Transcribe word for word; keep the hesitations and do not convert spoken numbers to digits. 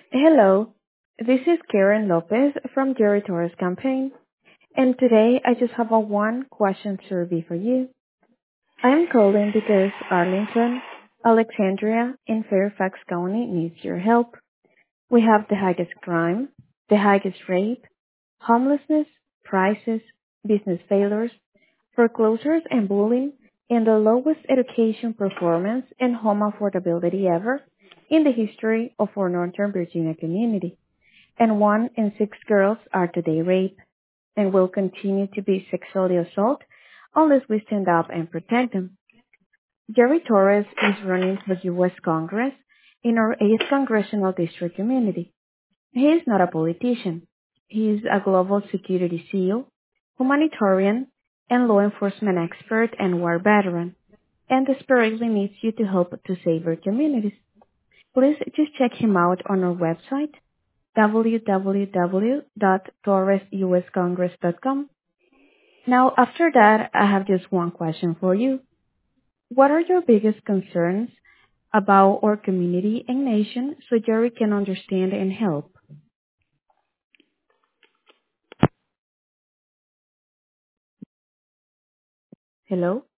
Hello, this is Karen Lopez from Jerry Torres campaign, and today I just have a one question survey for you. I am calling because Arlington, Alexandria, and Fairfax County needs your help. We have the highest crime, the highest rape, homelessness, prices, business failures, foreclosures and bullying, and the lowest education performance and home affordability ever in the history of our Northern Virginia community. And one in six girls are today raped and will continue to be sexually assaulted unless we stand up and protect them. Jerry Torres is running for U S Congress in our eighth Congressional District community. He is not a politician. He is a global security SEAL, humanitarian, and law enforcement expert and war veteran, and desperately needs you to help to save our communities. Please just check him out on our website w w w dot torres u s congress dot com. Now, after that, I have just one question for you. What are your biggest concerns about our community and nation so Jerry can understand and help? Hello?